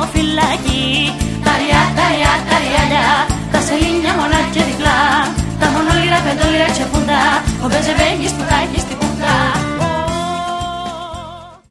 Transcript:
φυλακή. Τα ριάλια, τα σελήνια μονά και διπλά, τα μονόλυρα, πεντόλυρα και πούντα, ο Μπεζεβέγγις που τάχει